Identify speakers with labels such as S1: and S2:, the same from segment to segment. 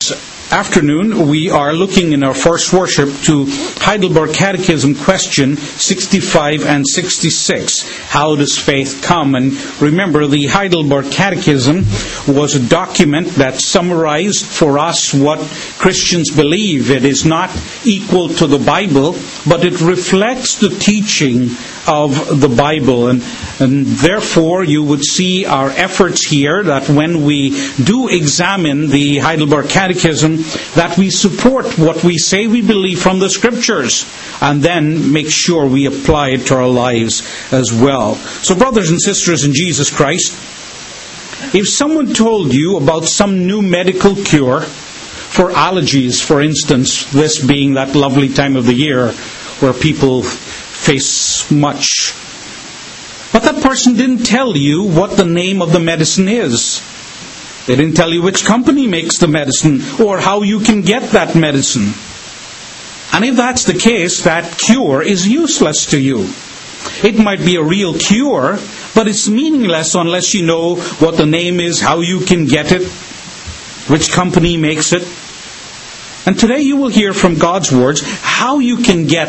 S1: Afternoon, we are looking in our first worship to Heidelberg Catechism question 65 and 66. How does faith come? And remember, the Heidelberg Catechism was a document that summarized for us what Christians believe. It is not equal to the Bible, but it reflects the teaching of the Bible. And therefore, you would see our efforts here that when we do examine the Heidelberg Catechism, that we support what we say we believe from the Scriptures, and then make sure we apply it to our lives as well. So, brothers and sisters in Jesus Christ, if someone told you about some new medical cure for allergies, for instance, this being that lovely time of the year where people face much, but that person didn't tell you what the name of the medicine is. They didn't tell you which company makes the medicine or how you can get that medicine. And if that's the case, that cure is useless to you. It might be a real cure, but it's meaningless unless you know what the name is, how you can get it, which company makes it. And today you will hear from God's words how you can get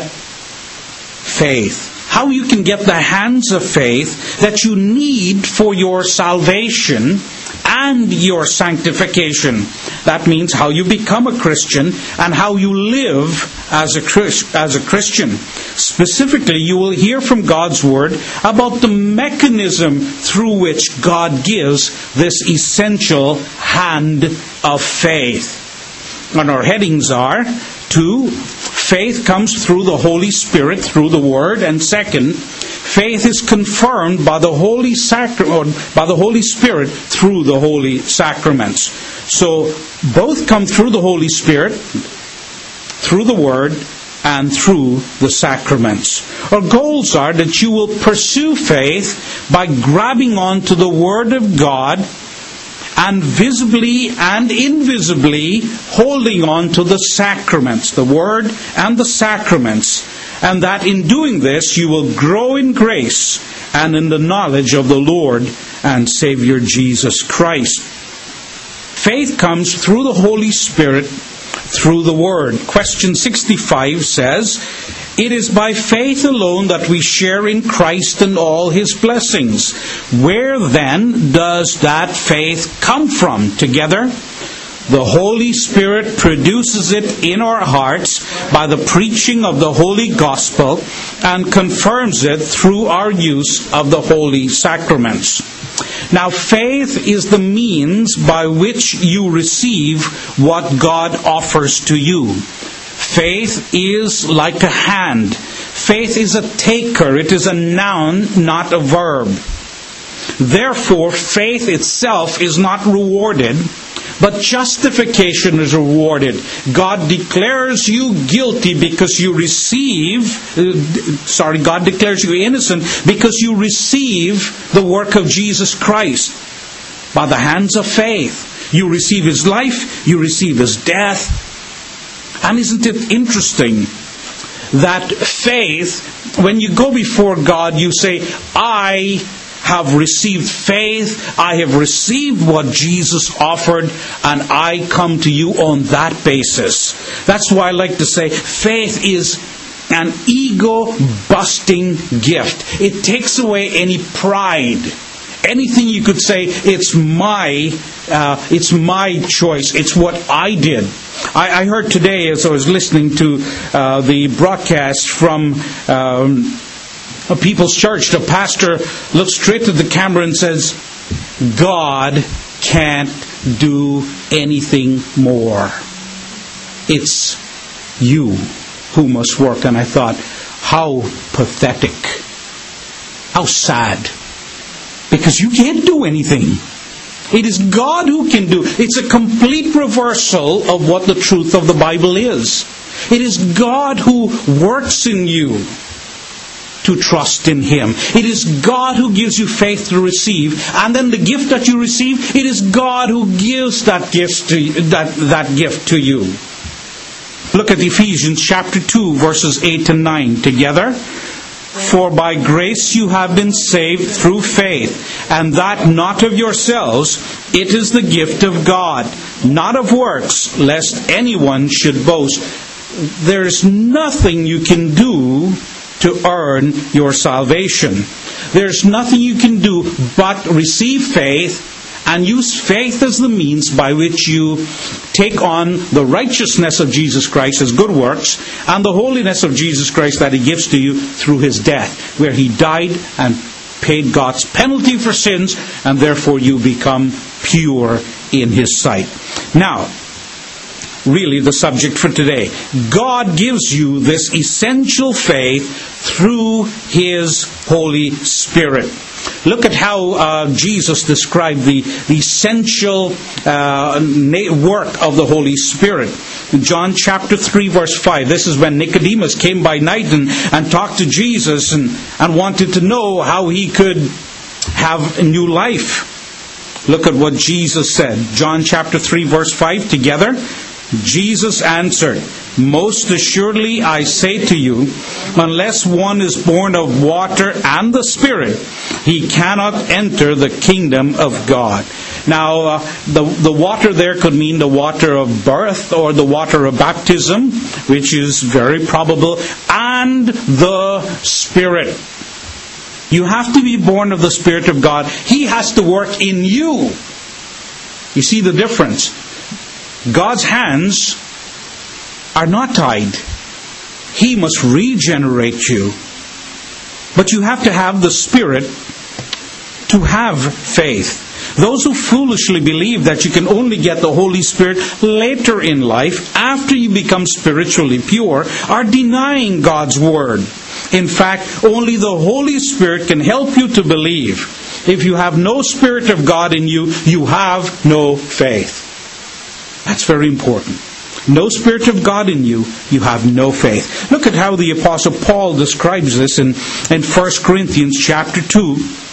S1: faith. How you can get the hands of faith that you need for your salvation and your sanctification. That means how you become a Christian and how you live as a Christian. Specifically, you will hear from God's Word about the mechanism through which God gives this essential hand of faith. And our headings are: 2, faith comes through the Holy Spirit, through the Word. And second, faith is confirmed by the Holy Spirit through the Holy Sacraments. So both come through the Holy Spirit, through the Word, and through the sacraments. Our goals are that you will pursue faith by grabbing onto the Word of God and visibly and invisibly holding on to the sacraments, the Word and the sacraments, and that in doing this you will grow in grace and in the knowledge of the Lord and Savior Jesus Christ. Faith comes through the Holy Spirit, through the Word. Question 65 says, "It is by faith alone that we share in Christ and all His blessings. Where then does that faith come from?" Together, the Holy Spirit produces it in our hearts by the preaching of the Holy Gospel and confirms it through our use of the Holy Sacraments. Now, faith is the means by which you receive what God offers to you. Faith is like a hand. Faith is a taker. It is a noun, not a verb. Therefore, faith itself is not rewarded, but justification is rewarded. God declares you guilty because you God declares you innocent because you receive the work of Jesus Christ by the hands of faith. You receive His life, you receive His death. And isn't it interesting that faith, when you go before God, you say, I have received faith, I have received what Jesus offered, and I come to you on that basis. That's why I like to say faith is an ego-busting gift. It takes away any pride. Anything you could say, it's my choice, it's what I did. I heard today as I was listening to the broadcast from a People's Church, the pastor looks straight to the camera and says, God can't do anything more. It's you who must work. And I thought, how pathetic. How sad. Because you can't do anything. It is God who can do. It's a complete reversal of what the truth of the Bible is. It is God who works in you to trust in Him. It is God who gives you faith to receive, and then the gift that you receive, it is God who gives that gift to you, that gift to you. Look at Ephesians chapter 2, verses 8 and 9 together. For by grace you have been saved through faith, and that not of yourselves, it is the gift of God, not of works, lest anyone should boast. There's nothing you can do to earn your salvation. There's nothing you can do but receive faith and use faith as the means by which you take on the righteousness of Jesus Christ as good works and the holiness of Jesus Christ that He gives to you through His death, where He died and paid God's penalty for sins, and therefore you become pure in His sight. Now, really the subject for today. God gives you this essential faith through His Holy Spirit. Look at how Jesus described the essential work of the Holy Spirit. In John chapter 3 verse 5, this is when Nicodemus came by night and talked to Jesus and wanted to know how he could have a new life. Look at what Jesus said. John chapter 3 verse 5 together. Jesus answered, "Most assuredly I say to you, unless one is born of water and the Spirit, he cannot enter the kingdom of God." Now, the water there could mean the water of birth or the water of baptism, which is very probable, and the Spirit. You have to be born of the Spirit of God. He has to work in you. You see the difference? God's hands are not tied. He must regenerate you. But you have to have the Spirit to have faith. Those who foolishly believe that you can only get the Holy Spirit later in life, after you become spiritually pure, are denying God's Word. In fact, only the Holy Spirit can help you to believe. If you have no Spirit of God in you, you have no faith. That's very important. No Spirit of God in you, you have no faith. Look at how the Apostle Paul describes this in 1 Corinthians chapter 2,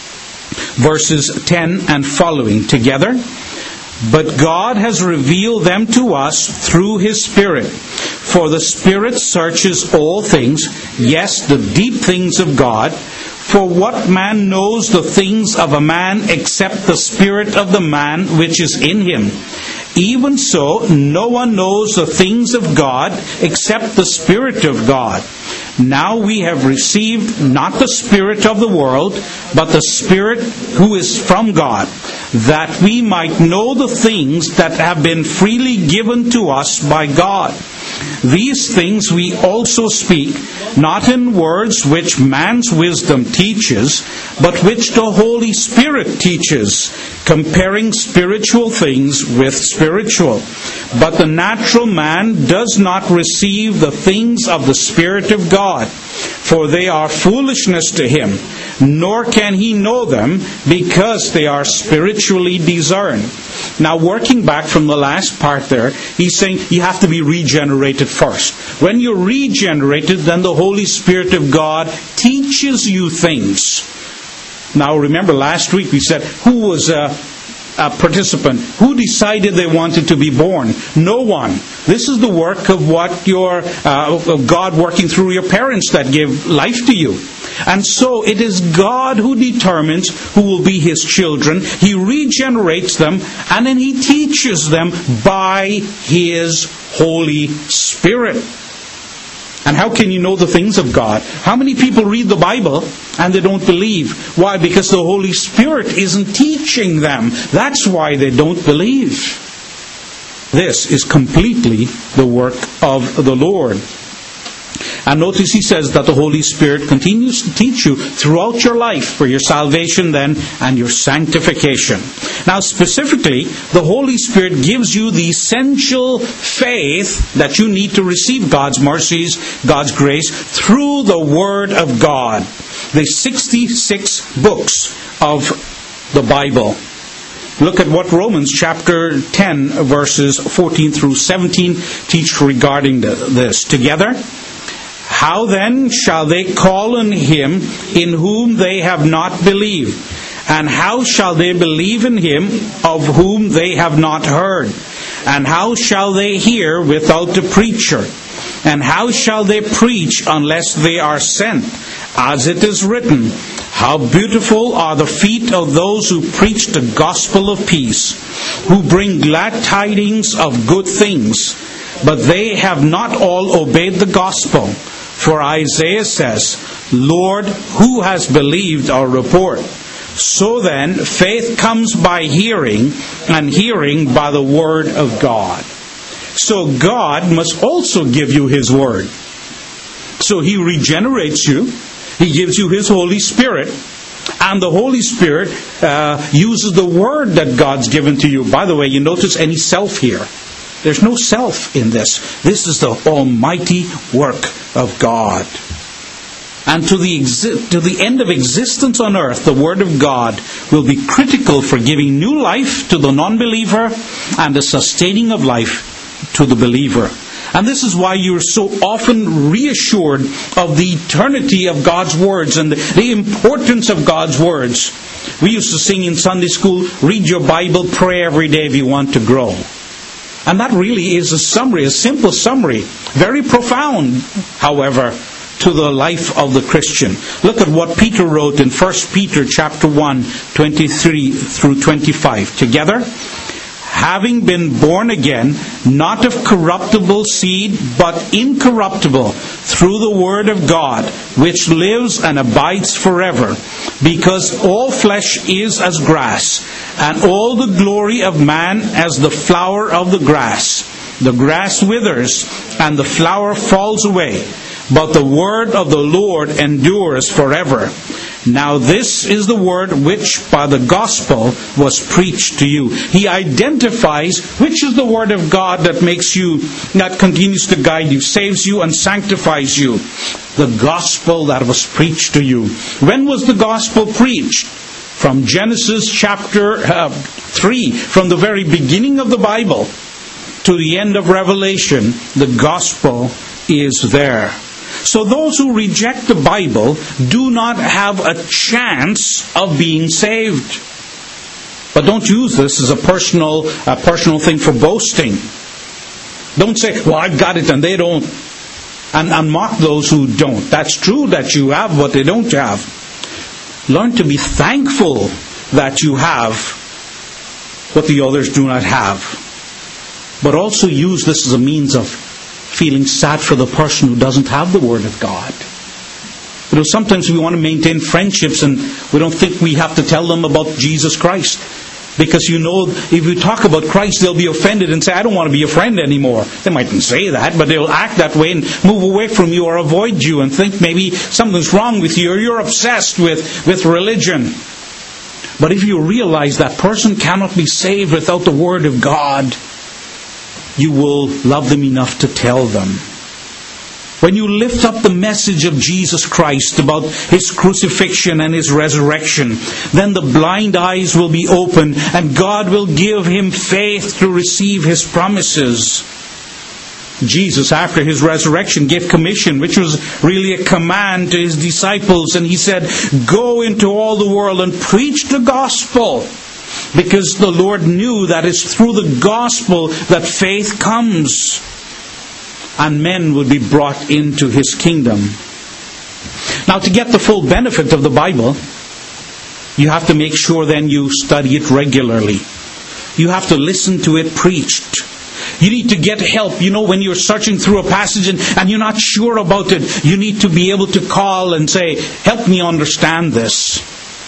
S1: verses 10 and following together. "But God has revealed them to us through His Spirit. For the Spirit searches all things, yes, the deep things of God. For what man knows the things of a man except the spirit of the man which is in him? Even so, no one knows the things of God except the Spirit of God. Now we have received not the spirit of the world, but the Spirit who is from God, that we might know the things that have been freely given to us by God. These things we also speak, not in words which man's wisdom teaches, but which the Holy Spirit teaches, comparing spiritual things with spiritual. But the natural man does not receive the things of the Spirit of God, for they are foolishness to him, nor can he know them, because they are spiritually discerned." Now, working back from the last part there, he's saying you have to be regenerated first. When you're regenerated, then the Holy Spirit of God teaches you things. Now, remember last week we said, who was a participant? Who decided they wanted to be born? No one. This is the work of what of God working through your parents that gave life to you. And so it is God who determines who will be His children. He regenerates them, and then He teaches them by His Holy Spirit. And how can you know the things of God? How many people read the Bible and they don't believe? Why? Because the Holy Spirit isn't teaching them. That's why they don't believe. This is completely the work of the Lord. And notice he says that the Holy Spirit continues to teach you throughout your life for your salvation then and your sanctification. Now specifically, the Holy Spirit gives you the essential faith that you need to receive God's mercies, God's grace, through the Word of God. The 66 books of the Bible. Look at what Romans chapter 10 verses 14 through 17 teach regarding this. Together, "How then shall they call on Him in whom they have not believed? And how shall they believe in Him of whom they have not heard? And how shall they hear without the preacher? And how shall they preach unless they are sent? As it is written, how beautiful are the feet of those who preach the gospel of peace, who bring glad tidings of good things. But they have not all obeyed the gospel. For Isaiah says, Lord, who has believed our report? So then, faith comes by hearing, and hearing by the word of God. So God must also give you His word. So He regenerates you. He gives you His Holy Spirit. And the Holy Spirit uses the word that God's given to you. By the way, you notice any self here. There's no self in this. This is the almighty work of God. And to the end of existence on earth, the Word of God will be critical for giving new life to the non-believer and the sustaining of life to the believer. And this is why you're so often reassured of the eternity of God's words and the importance of God's words. We used to sing in Sunday school, read your Bible, pray every day if you want to grow. And that really is a summary, a simple summary, very profound, however, to the life of the Christian. Look at what Peter wrote in 1 Peter chapter 1, 23 through 25. Together, having been born again, not of corruptible seed, but incorruptible, through the word of God, which lives and abides forever. Because all flesh is as grass, and all the glory of man as the flower of the grass. The grass withers, and the flower falls away, but the word of the Lord endures forever. Now this is the word which by the gospel was preached to you. He identifies which is the word of God that makes you, that continues to guide you, saves you and sanctifies you. The gospel that was preached to you. When was the gospel preached? From Genesis chapter 3, from the very beginning of the Bible to the end of Revelation, the gospel is there. So those who reject the Bible do not have a chance of being saved. But don't use this as a personal thing for boasting. Don't say, well, I've got it and they don't. And mock those who don't. That's true that you have what they don't have. Learn to be thankful that you have what the others do not have. But also use this as a means of feeling sad for the person who doesn't have the Word of God. You know, sometimes we want to maintain friendships and we don't think we have to tell them about Jesus Christ. Because you know, if you talk about Christ, they'll be offended and say, I don't want to be your friend anymore. They mightn't say that, but they'll act that way and move away from you or avoid you and think maybe something's wrong with you or you're obsessed with religion. But if you realize that person cannot be saved without the Word of God, you will love them enough to tell them. When you lift up the message of Jesus Christ about His crucifixion and His resurrection, then the blind eyes will be opened and God will give him faith to receive His promises. Jesus, after His resurrection, gave commission, which was really a command to His disciples. And He said, go into all the world and preach the gospel. Because the Lord knew that it's through the gospel that faith comes. And men would be brought into His kingdom. Now, to get the full benefit of the Bible, you have to make sure then you study it regularly. You have to listen to it preached. You need to get help. You know, when you're searching through a passage and you're not sure about it, you need to be able to call and say, help me understand this.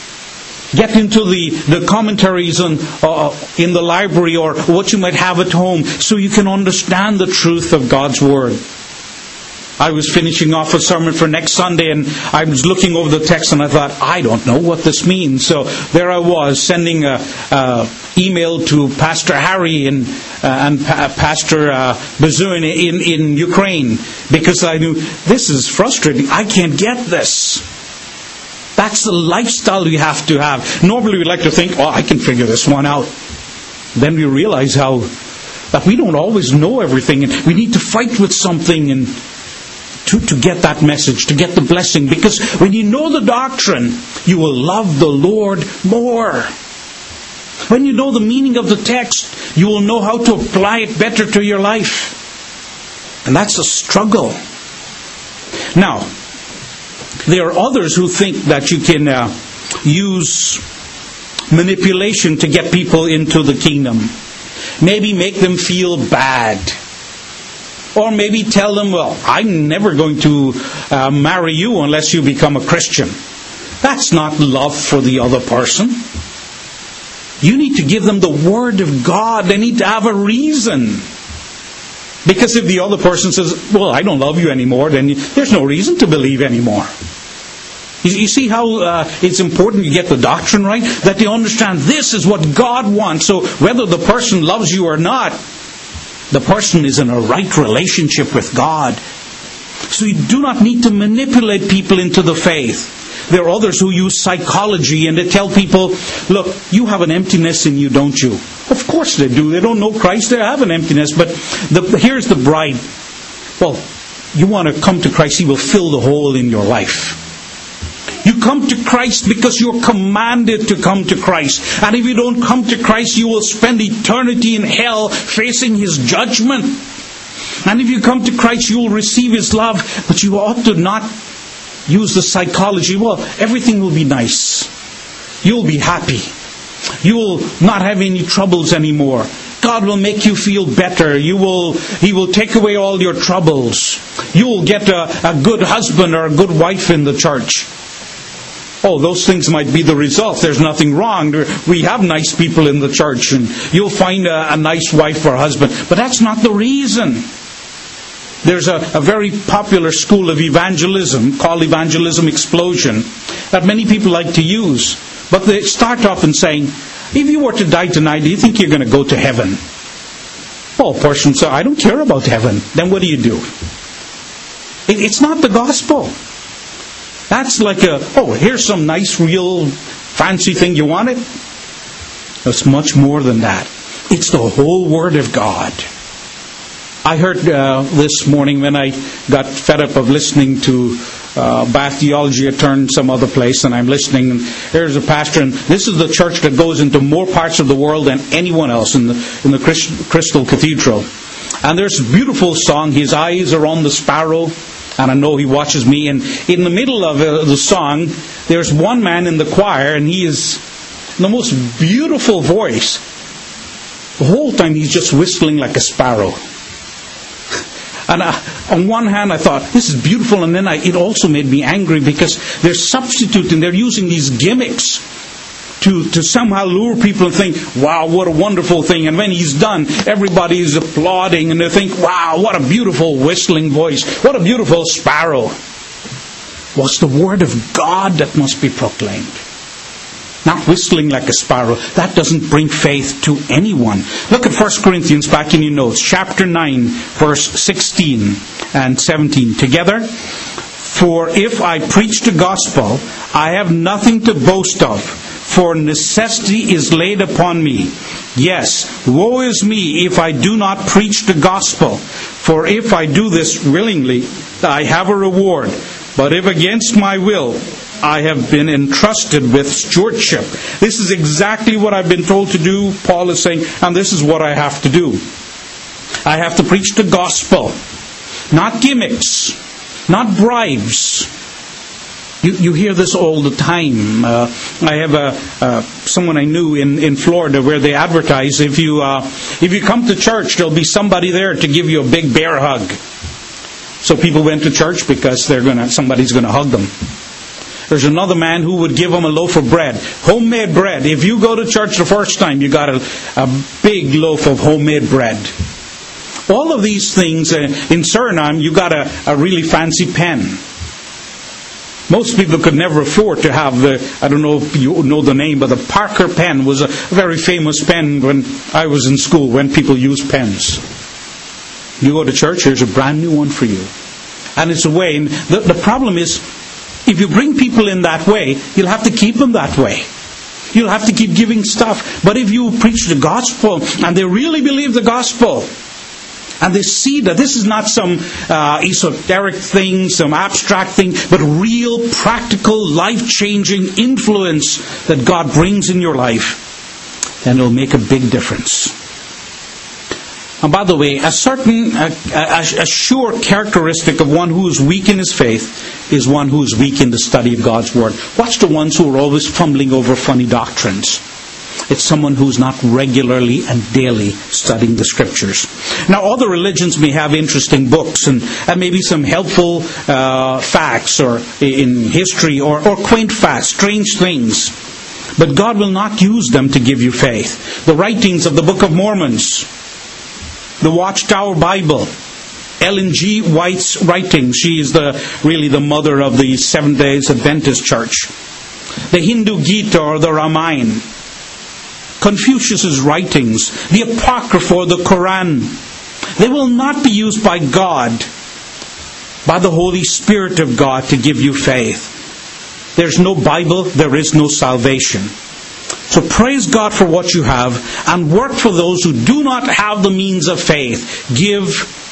S1: Get into the commentaries in the library or what you might have at home so you can understand the truth of God's Word. I was finishing off a sermon for next Sunday and I was looking over the text and I thought, I don't know what this means. So there I was sending an email to Pastor Harry and Pastor Bazun in Ukraine because I knew this is frustrating. I can't get this. That's the lifestyle you have to have. Normally we like to think, I can figure this one out. Then we realize that we don't always know everything and we need to fight with something and to get that message, to get the blessing. Because when you know the doctrine, you will love the Lord more. When you know the meaning of the text, you will know how to apply it better to your life. And that's a struggle. Now, there are others who think that you can use manipulation to get people into the kingdom. Maybe make them feel bad. Or maybe tell them, well, I'm never going to marry you unless you become a Christian. That's not love for the other person. You need to give them the Word of God. They need to have a reason. Because if the other person says, well, I don't love you anymore, then there's no reason to believe anymore. You see how it's important you get the doctrine right? That they understand this is what God wants. So whether the person loves you or not, the person is in a right relationship with God. So you do not need to manipulate people into the faith. There are others who use psychology and they tell people, look, you have an emptiness in you, don't you? Of course they do. They don't know Christ. They have an emptiness. But here's the bride. Well, you want to come to Christ, He will fill the hole in your life. You come to Christ because you're commanded to come to Christ. And if you don't come to Christ, you will spend eternity in hell facing His judgment. And if you come to Christ, you will receive His love. But you ought to not use the psychology. Well, everything will be nice. You'll be happy. You will not have any troubles anymore. God will make you feel better. He will take away all your troubles. You will get a good husband or a good wife in the church. Oh, those things might be the result. There's nothing wrong. We have nice people in the church, and you'll find a nice wife or husband. But that's not the reason. There's a very popular school of evangelism called Evangelism Explosion that many people like to use. But they start off in saying, if you were to die tonight, do you think you're going to go to heaven? Well, a person says, I don't care about heaven. Then what do you do? It's not the gospel. That's like here's some nice, real, fancy thing. You want it? It's much more than that. It's the whole Word of God. I heard this morning when I got fed up of listening to Bath Theology, I turned some other place and I'm listening. And there's a pastor, and this is the church that goes into more parts of the world than anyone else in the Crystal Cathedral. And there's a beautiful song, His Eyes Are on the Sparrow. And I know He watches me. And in the middle of the song, there's one man in the choir, and he is the most beautiful voice. The whole time he's just whistling like a sparrow. And on one hand I thought, this is beautiful, and then it also made me angry because they're substituting, they're using these gimmicks to somehow lure people and think, wow, what a wonderful thing. And when he's done, everybody is applauding and they think, wow, what a beautiful whistling voice. What a beautiful sparrow. Well, it's the Word of God that must be proclaimed. Not whistling like a sparrow. That doesn't bring faith to anyone. Look at 1 Corinthians back in your notes. Chapter 9, verse 16 and 17. Together. For if I preach the gospel, I have nothing to boast of. For necessity is laid upon me. Yes, woe is me if I do not preach the gospel. For if I do this willingly, I have a reward. But if against my will, I have been entrusted with stewardship. This is exactly what I've been told to do, Paul is saying, and this is what I have to do. I have to preach the gospel. Not gimmicks, not bribes. You hear this all the time. I have someone I knew in Florida where they advertise if you come to church, there'll be somebody there to give you a big bear hug. So people went to church because somebody's going to hug them. There's another man who would give them a loaf of bread, homemade bread. If you go to church the first time, you got a big loaf of homemade bread. All of these things in Suriname, you got a really fancy pen. Most people could never afford to have I don't know if you know the name, but the Parker pen was a very famous pen when I was in school, when people used pens. You go to church, here's a brand new one for you. And it's a way. And the problem is, if you bring people in that way, you'll have to keep them that way. You'll have to keep giving stuff. But if you preach the gospel, and they really believe the gospel, and they see that this is not some esoteric thing, some abstract thing, but real, practical, life-changing influence that God brings in your life, then it'll make a big difference. And by the way, a sure characteristic of one who is weak in his faith is one who is weak in the study of God's Word. Watch the ones who are always fumbling over funny doctrines. It's someone who's not regularly and daily studying the Scriptures. Now, other religions may have interesting books and maybe some helpful facts or in history or quaint facts, strange things. But God will not use them to give you faith. The writings of the Book of Mormons, the Watchtower Bible, Ellen G. White's writings. She is really the mother of the Seventh-day Adventist Church. The Hindu Gita or the Ramayana. Confucius's writings, the Apocrypha or the Quran. They will not be used by God, by the Holy Spirit of God, to give you faith. There's no Bible, there is no salvation. So praise God for what you have and work for those who do not have the means of faith. Give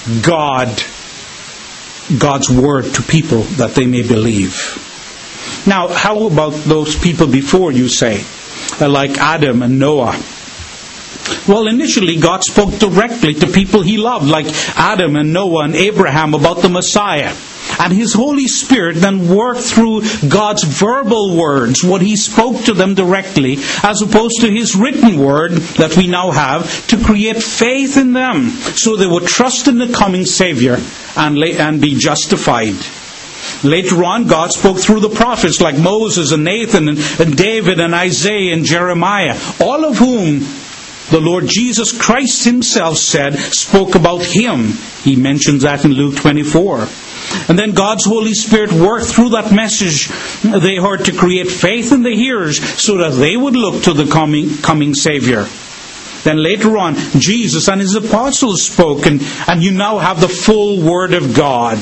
S1: God's Word to people that they may believe. Now, how about those people before, you say? Like Adam and Noah. Well, initially God spoke directly to people He loved, like Adam and Noah and Abraham, about the Messiah. And His Holy Spirit then worked through God's verbal words, what He spoke to them directly, as opposed to His written word that we now have, to create faith in them, so they would trust in the coming Savior and be justified. Later on, God spoke through the prophets like Moses and Nathan and David and Isaiah and Jeremiah, all of whom the Lord Jesus Christ Himself spoke about Him. He mentions that in Luke 24. And then God's Holy Spirit worked through that message they heard to create faith in the hearers so that they would look to the coming Savior. Then later on, Jesus and His apostles spoke, and you now have the full Word of God.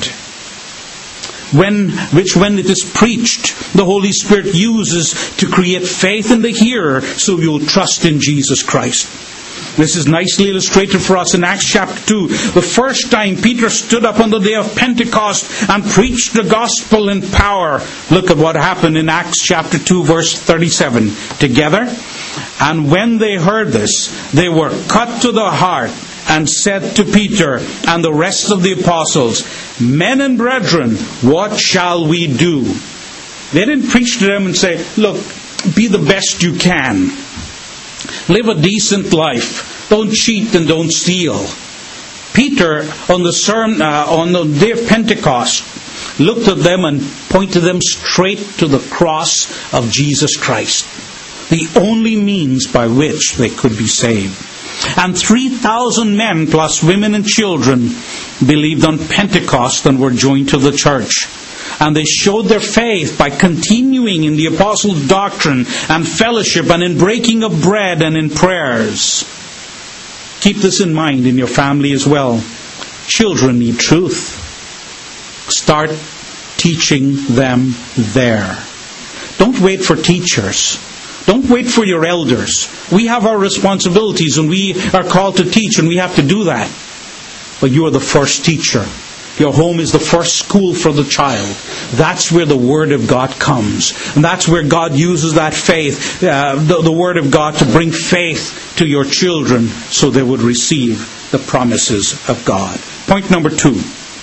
S1: When it is preached, the Holy Spirit uses to create faith in the hearer so you'll trust in Jesus Christ. This is nicely illustrated for us in Acts chapter 2. The first time Peter stood up on the day of Pentecost and preached the gospel in power. Look at what happened in Acts chapter 2 verse 37. Together, and when they heard this, they were cut to the heart and said to Peter and the rest of the apostles, "Men and brethren, what shall we do?" They didn't preach to them and say, "Look, be the best you can. Live a decent life. Don't cheat and don't steal." Peter, on the day of Pentecost, looked at them and pointed them straight to the cross of Jesus Christ, the only means by which they could be saved. And 3,000 men plus women and children believed on Pentecost and were joined to the church. And they showed their faith by continuing in the apostles' doctrine and fellowship and in breaking of bread and in prayers. Keep this in mind in your family as well. Children need truth. Start teaching them there. Don't wait for teachers. Don't wait for your elders. We have our responsibilities and we are called to teach, and we have to do that. But you are the first teacher. Your home is the first school for the child. That's where the Word of God comes. And that's where God uses that faith, the Word of God, to bring faith to your children so they would receive the promises of God. Point number 2.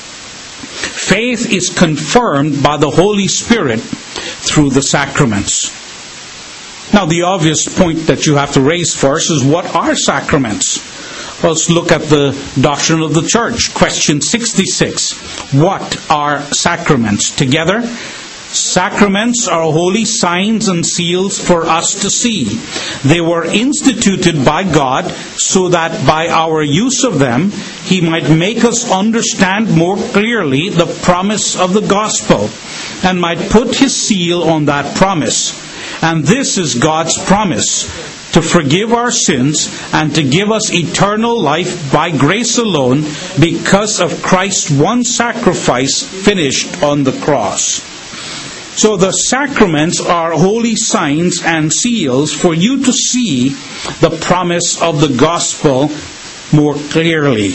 S1: Faith is confirmed by the Holy Spirit through the sacraments. Now, the obvious point that you have to raise first is, what are sacraments? Let's look at the doctrine of the church. Question 66. What are sacraments? Together, sacraments are holy signs and seals for us to see. They were instituted by God so that by our use of them, He might make us understand more clearly the promise of the gospel and might put His seal on that promise. And this is God's promise, to forgive our sins and to give us eternal life by grace alone, because of Christ's one sacrifice finished on the cross. So the sacraments are holy signs and seals for you to see the promise of the gospel more clearly.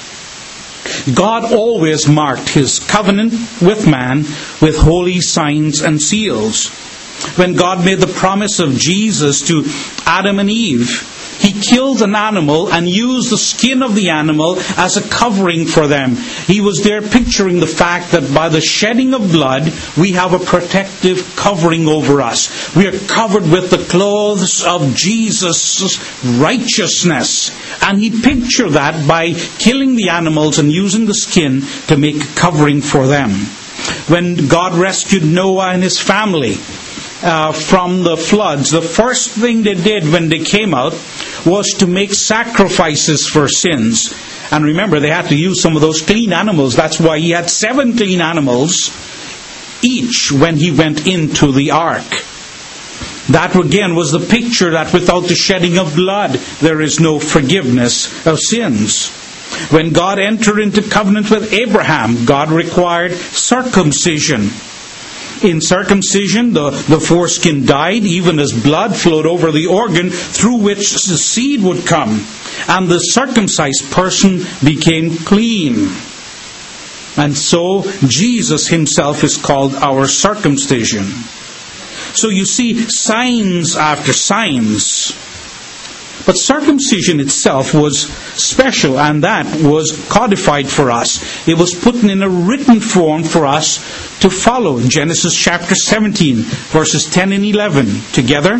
S1: God always marked His covenant with man with holy signs and seals. When God made the promise of Jesus to Adam and Eve, He killed an animal and used the skin of the animal as a covering for them. He was there picturing the fact that by the shedding of blood, we have a protective covering over us. We are covered with the clothes of Jesus' righteousness. And he pictured that by killing the animals and using the skin to make a covering for them. When God rescued Noah and his family from the floods, the first thing they did when they came out was to make sacrifices for sins. And remember, they had to use some of those clean animals. That's why he had 7 clean animals each when he went into the ark. That again was the picture that without the shedding of blood, there is no forgiveness of sins. When God entered into covenant with Abraham, God required circumcision. In circumcision, the foreskin died, even as blood flowed over the organ through which the seed would come. And the circumcised person became clean. And so, Jesus himself is called our circumcision. So you see, signs after signs. But circumcision itself was special, and that was codified for us. It was put in a written form for us to follow. Genesis chapter 17, verses 10 and 11. Together.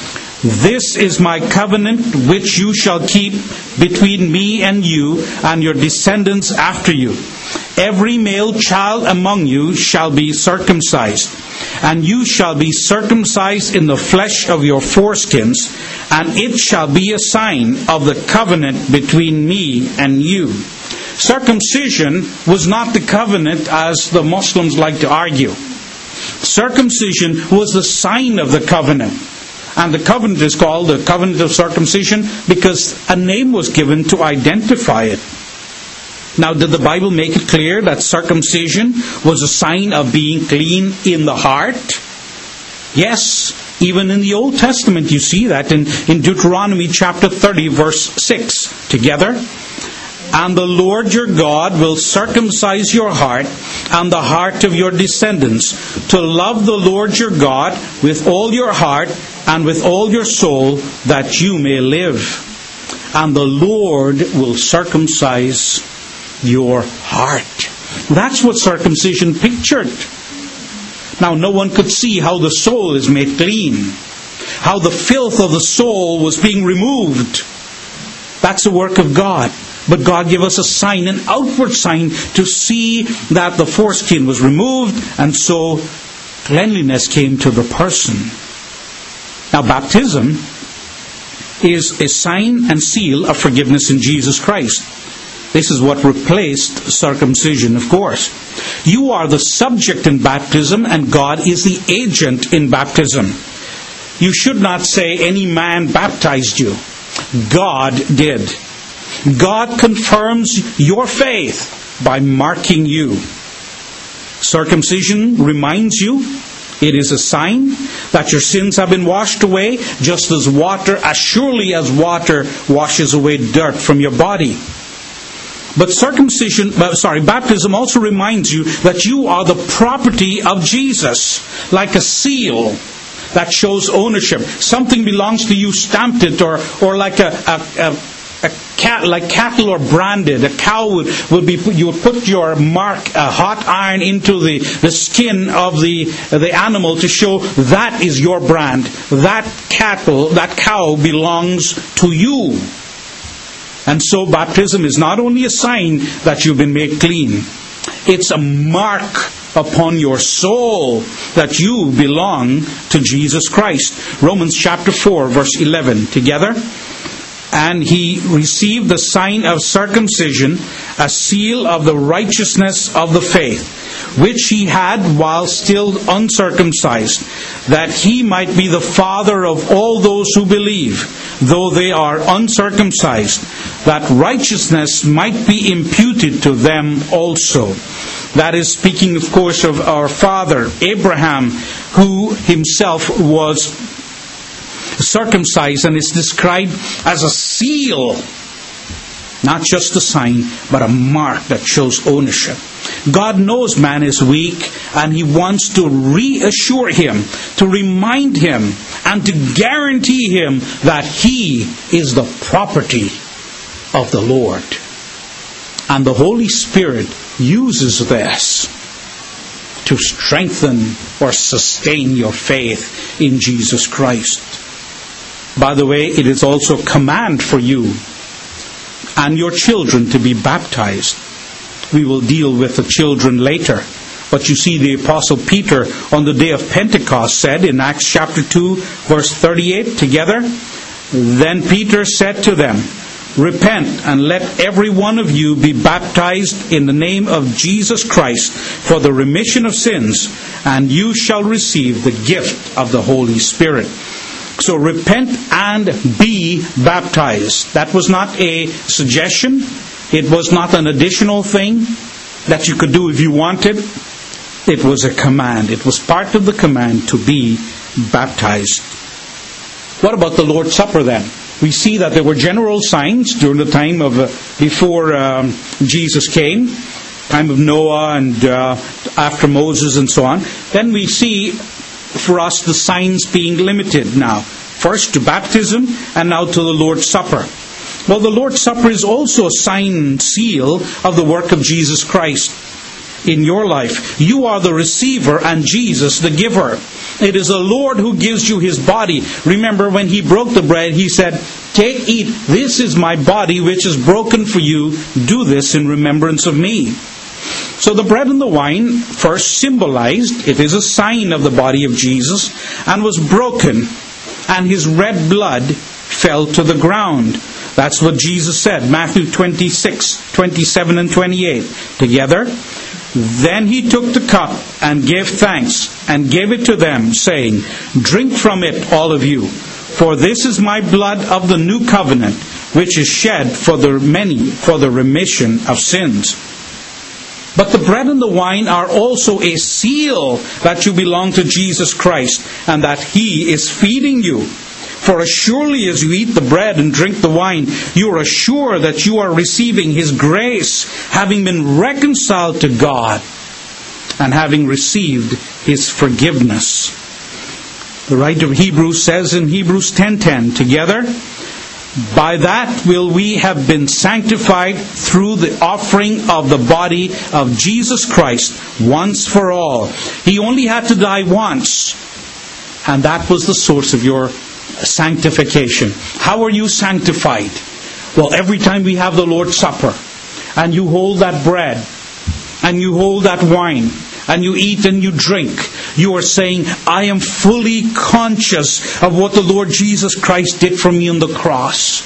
S1: This is my covenant which you shall keep between me and you and your descendants after you. Every male child among you shall be circumcised, and you shall be circumcised in the flesh of your foreskins, and it shall be a sign of the covenant between me and you. Circumcision was not the covenant as the Muslims like to argue. Circumcision was the sign of the covenant. And the covenant is called the covenant of circumcision because a name was given to identify it. Now, did the Bible make it clear that circumcision was a sign of being clean in the heart? Yes. Even in the Old Testament you see that in Deuteronomy chapter 30 verse 6. Together. And the Lord your God will circumcise your heart and the heart of your descendants, to love the Lord your God with all your heart and with all your soul, that you may live. And the Lord will circumcise your heart. That's what circumcision pictured. Now, no one could see how the soul is made clean, how the filth of the soul was being removed. That's the work of God. But God gave us a sign, an outward sign, to see that the foreskin was removed, and so cleanliness came to the person. Now, baptism is a sign and seal of forgiveness in Jesus Christ. This is what replaced circumcision, of course. You are the subject in baptism, and God is the agent in baptism. You should not say any man baptized you. God did. God confirms your faith by marking you. Circumcision reminds you, it is a sign that your sins have been washed away, just as surely as water washes away dirt from your body. But baptism also reminds you that you are the property of Jesus, like a seal that shows ownership. Something belongs to you, stamped it, or like like cattle are branded. A cow would be. You would put your mark, a hot iron, into the skin of the animal to show that is your brand. That cow belongs to you. And so baptism is not only a sign that you've been made clean, it's a mark upon your soul that you belong to Jesus Christ. Romans chapter 4 verse 11. Together. And he received the sign of circumcision, a seal of the righteousness of the faith, which he had while still uncircumcised, that he might be the father of all those who believe, though they are uncircumcised, that righteousness might be imputed to them also. That is speaking, of course, of our father Abraham, who himself was circumcised, and is described as a seal. Not just a sign, but a mark that shows ownership. God knows man is weak, and He wants to reassure him, to remind him, and to guarantee him that he is the property of the Lord. And the Holy Spirit uses this to strengthen or sustain your faith in Jesus Christ. By the way, it is also a command for you and your children to be baptized. We will deal with the children later. But you see, the Apostle Peter on the day of Pentecost said in Acts chapter 2, verse 38, together, "Then Peter said to them, Repent, and let every one of you be baptized in the name of Jesus Christ for the remission of sins, and you shall receive the gift of the Holy Spirit." So repent and be baptized. That was not a suggestion. It was not an additional thing that you could do if you wanted. It was a command. It was part of the command to be baptized. What about the Lord's Supper then? We see that there were general signs during the time of before Jesus came, time of Noah and after Moses and so on. Then we see for us the signs being limited now. First to baptism, and now to the Lord's Supper. Well, the Lord's Supper is also a sign, seal of the work of Jesus Christ in your life. You are the receiver and Jesus the giver. It is the Lord who gives you His body. Remember, when He broke the bread, He said, "Take, eat, this is my body which is broken for you. Do this in remembrance of me." So the bread and the wine first symbolized, it is a sign of the body of Jesus, and was broken, and His red blood fell to the ground. That's what Jesus said, Matthew 26, 27 and 28. Together, "Then He took the cup and gave thanks and gave it to them, saying, Drink from it, all of you, for this is my blood of the new covenant, which is shed for the many for the remission of sins." But the bread and the wine are also a seal that you belong to Jesus Christ, and that He is feeding you. For as surely as you eat the bread and drink the wine, you are assured that you are receiving His grace, having been reconciled to God, and having received His forgiveness. The writer of Hebrews says in Hebrews 10:10, together, "By that will we have been sanctified through the offering of the body of Jesus Christ once for all." He only had to die once, and that was the source of your sanctification. How are you sanctified? Well, every time we have the Lord's Supper, and you hold that bread, and you hold that wine, and you eat and you drink, you are saying, "I am fully conscious of what the Lord Jesus Christ did for me on the cross.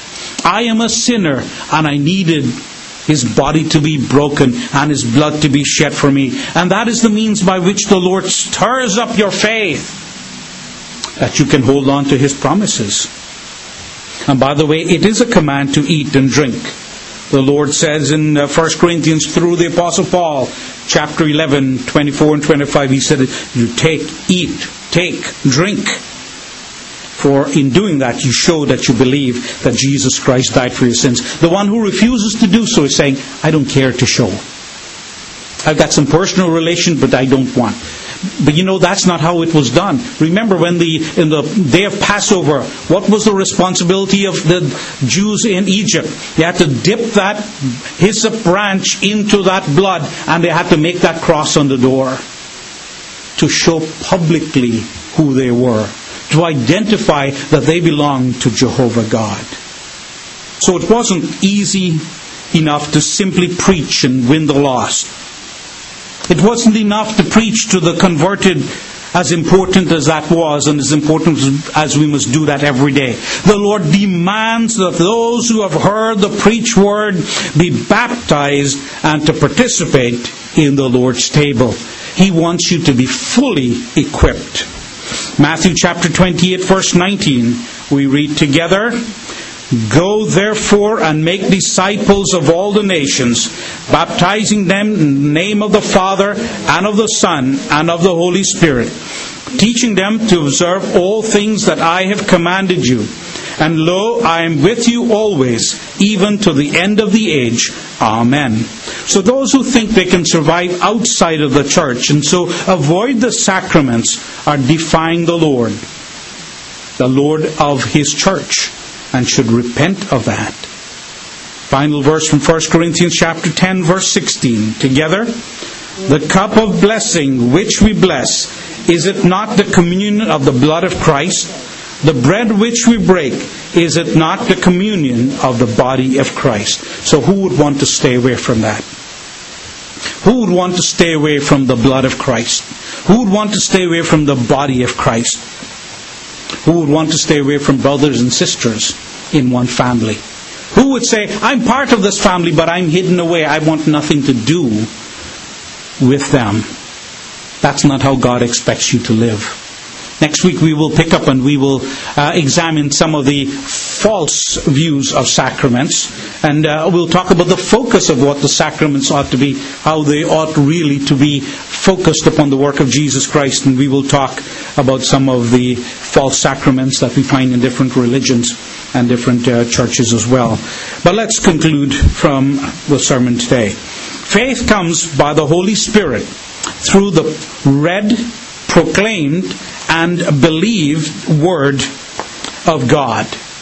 S1: I am a sinner, and I needed His body to be broken and His blood to be shed for me." And that is the means by which the Lord stirs up your faith, that you can hold on to His promises. And by the way, it is a command to eat and drink. The Lord says in 1 Corinthians through the Apostle Paul, chapter 11, 24 and 25, He said, "You eat, drink. For in doing that, you show that you believe that Jesus Christ died for your sins." The one who refuses to do so is saying, "I don't care to show. I've got some personal relation, but I don't want." But you know, that's not how it was done. Remember when in the day of Passover, what was the responsibility of the Jews in Egypt? They had to dip that hyssop branch into that blood, and they had to make that cross on the door to show publicly who they were, to identify that they belonged to Jehovah God. So it wasn't easy enough to simply preach and win the lost. It wasn't enough to preach to the converted, as important as that was, and as important as we must do that every day. The Lord demands that those who have heard the preached word be baptized and to participate in the Lord's table. He wants you to be fully equipped. Matthew chapter 28, verse 19, we read together, "Go therefore and make disciples of all the nations, baptizing them in the name of the Father and of the Son and of the Holy Spirit, teaching them to observe all things that I have commanded you. And lo, I am with you always, even to the end of the age. Amen. So those who think they can survive outside of the church and so avoid the sacraments are defying the Lord of His church, and should repent of that. Final verse from 1 Corinthians chapter 10, verse 16. Together, the cup of blessing which we bless, is it not the communion of the blood of Christ? The bread which we break, is it not the communion of the body of Christ? So who would want to stay away from that? Who would want to stay away from the blood of Christ? Who would want to stay away from the body of Christ? Who would want to stay away from brothers and sisters in one family? Who would say, I'm part of this family, but I'm hidden away. I want nothing to do with them. That's not how God expects you to live. Next week we will pick up and we will examine some of the false views of sacraments. And we'll talk about the focus of what the sacraments ought to be, how they ought really to be focused upon the work of Jesus Christ. And we will talk about some of the false sacraments that we find in different religions and different churches as well. But let's conclude from the sermon today. Faith comes by the Holy Spirit through the read, proclaimed, and believed Word of God.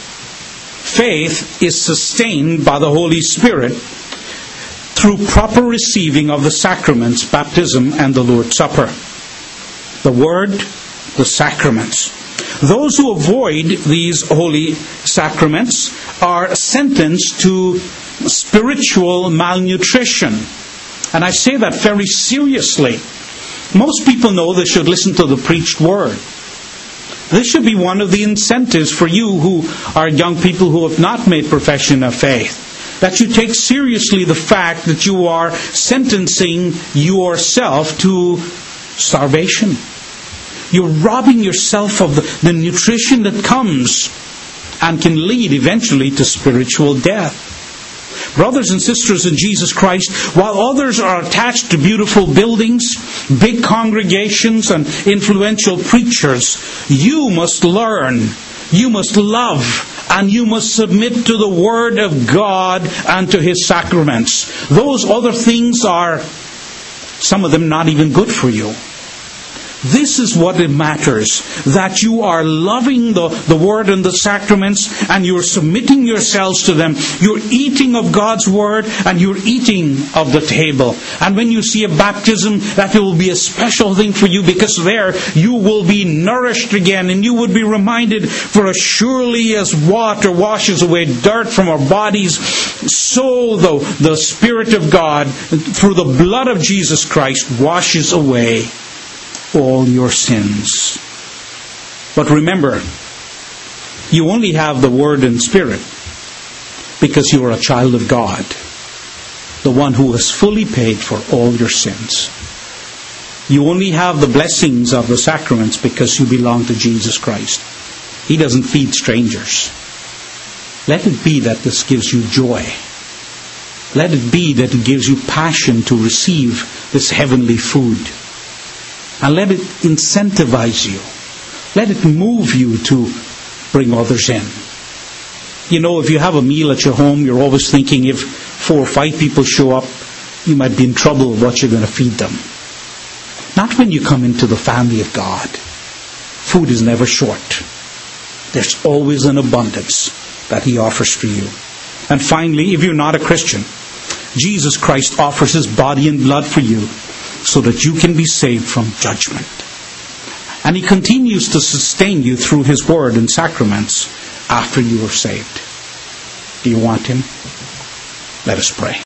S1: Faith is sustained by the Holy Spirit through proper receiving of the sacraments, baptism, and the Lord's Supper. The Word, the sacraments. Those who avoid these holy sacraments are sentenced to spiritual malnutrition. And I say that very seriously. Most people know they should listen to the preached word. This should be one of the incentives for you who are young people who have not made profession of faith. That you take seriously the fact that you are sentencing yourself to starvation. You're robbing yourself of the nutrition that comes and can lead eventually to spiritual death. Brothers and sisters in Jesus Christ, while others are attached to beautiful buildings, big congregations, and influential preachers, you must learn, you must love, and you must submit to the Word of God and to His sacraments. Those other things are, some of them, not even good for you. This is what it matters, that you are loving the Word and the sacraments, and you're submitting yourselves to them. You're eating of God's Word, and you're eating of the table. And when you see a baptism, that will be a special thing for you, because there you will be nourished again, and you would be reminded, for as surely as water washes away dirt from our bodies, so the Spirit of God, through the blood of Jesus Christ, washes away all your sins. But remember, you only have the Word and Spirit because you are a child of God, the one who has fully paid for all your sins. You only have the blessings of the sacraments because you belong to Jesus Christ. He doesn't feed strangers. Let it be that this gives you joy. Let it be that it gives you passion to receive this heavenly food. And let it incentivize you. Let it move you to bring others in. You know, if you have a meal at your home, you're always thinking if 4 or 5 people show up, you might be in trouble with what you're going to feed them. Not when you come into the family of God. Food is never short. There's always an abundance that He offers for you. And finally, if you're not a Christian, Jesus Christ offers His body and blood for you, so that you can be saved from judgment. And He continues to sustain you through His Word and sacraments after you are saved. Do you want Him? Let us pray.